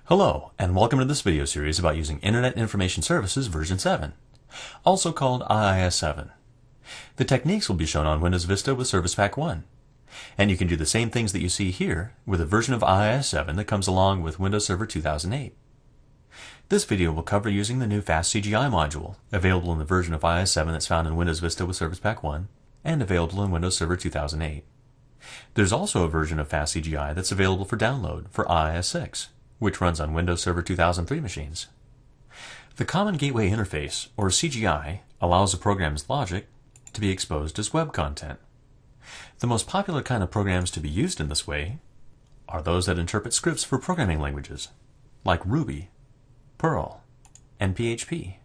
Hello, and welcome to this video series about using Internet Information Services version 7, also called IIS 7. The techniques will be shown on Windows Vista with Service Pack 1, and you can do the same things that you see here with a version of IIS 7 that comes along with Windows Server 2008. This video will cover using the new FastCGI module, available in the version of IIS 7 that's found in Windows Vista with Service Pack 1, and available in Windows Server 2008. There's also a version of FastCGI that's available for download for IIS 6. Which runs on Windows Server 2003 machines. The Common Gateway Interface, or CGI, allows a program's logic to be exposed as web content. The most popular kind of programs to be used in this way are those that interpret scripts for programming languages, like Ruby, Perl, and PHP.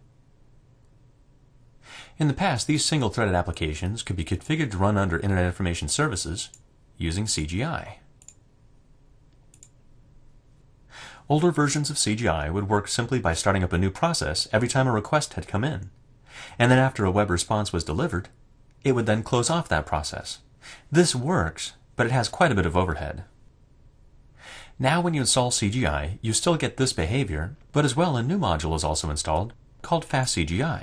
In the past, these single-threaded applications could be configured to run under Internet Information Services using CGI. Older versions of CGI would work simply by starting up a new process every time a request had come in, and then after a web response was delivered, it would then close off that process. This works, but it has quite a bit of overhead. Now when you install CGI, you still get this behavior, but as well a new module is also installed called FastCGI.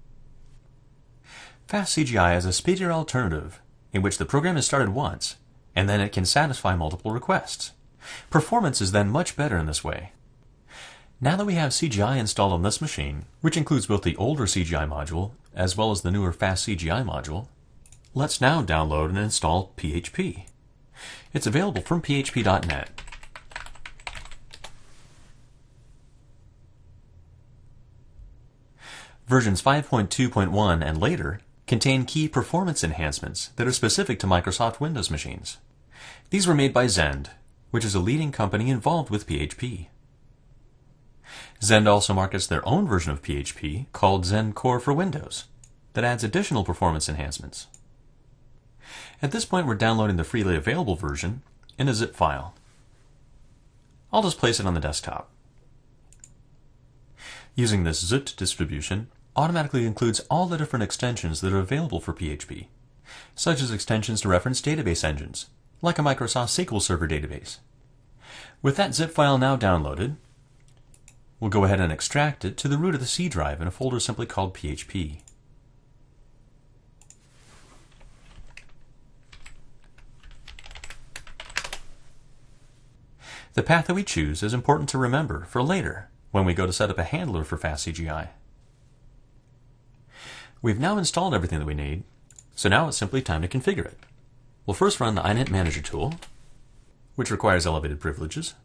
FastCGI is a speedier alternative in which the program is started once, and then it can satisfy multiple requests. Performance is then much better in this way. Now that we have CGI installed on this machine, which includes both the older CGI module as well as the newer FastCGI module, let's now download and install PHP. It's available from php.net. Versions 5.2.1 and later contain key performance enhancements that are specific to Microsoft Windows machines. These were made by Zend, which is a leading company involved with PHP. Zend also markets their own version of PHP called Zend Core for Windows that adds additional performance enhancements. At this point, we're downloading the freely available version in a zip file. I'll just place it on the desktop. Using this zipped distribution automatically includes all the different extensions that are available for PHP, such as extensions to reference database engines, like a Microsoft SQL Server database. With that zip file now downloaded, we'll go ahead and extract it to the root of the C drive in a folder simply called PHP. The path that we choose is important to remember for later when we go to set up a handler for FastCGI. We've now installed everything that we need, so now it's simply time to configure it. We'll first run the iNet Manager tool, which requires elevated privileges.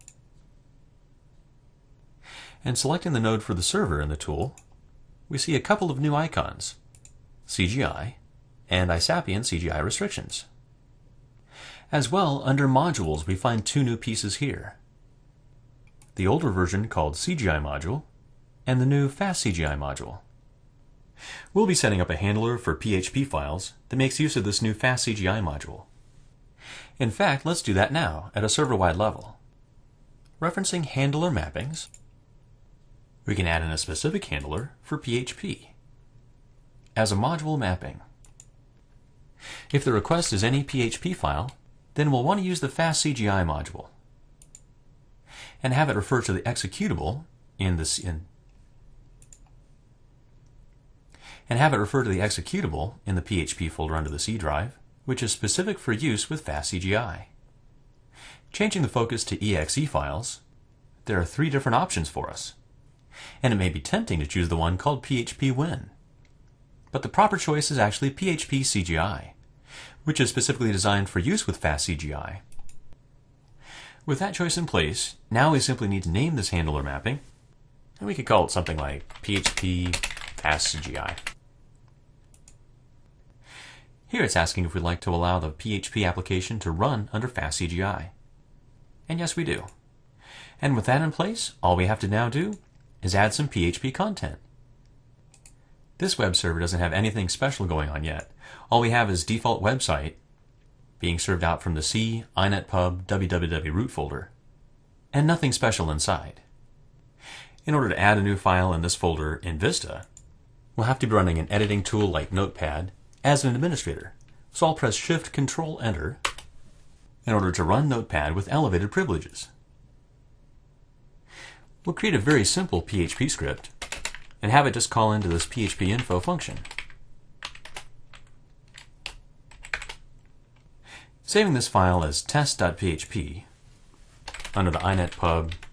And selecting the node for the server in the tool, we see a couple of new icons, CGI and ISAPIAN CGI restrictions. As well, under modules, we find two new pieces here. The older version called CGI module and the new FastCGI module. We'll be setting up a handler for PHP files that makes use of this new FastCGI module. In fact, let's do that now at a server-wide level. Referencing handler mappings, we can add in a specific handler for PHP as a module mapping. If the request is any PHP file, then we'll want to use the FastCGI module and have it refer to the executable in the PHP folder under the C drive, which is specific for use with FastCGI. Changing the focus to exe files, there are three different options for us, and it may be tempting to choose the one called PHP-Win. But the proper choice is actually PHP-CGI, which is specifically designed for use with FastCGI. With that choice in place, now we simply need to name this handler mapping, and we could call it something like PHP FastCGI. Here it's asking if we'd like to allow the PHP application to run under FastCGI. And yes, we do. And with that in place, all we have to now do is add some PHP content. This web server doesn't have anything special going on yet. All we have is default website being served out from the C, inetpub, www root folder, and nothing special inside. In order to add a new file in this folder in Vista, we'll have to be running an editing tool like Notepad as an administrator, so I'll press Shift-Control-Enter in order to run Notepad with elevated privileges. We'll create a very simple PHP script and have it just call into this PHP info function. Saving this file as test.php under the inetpub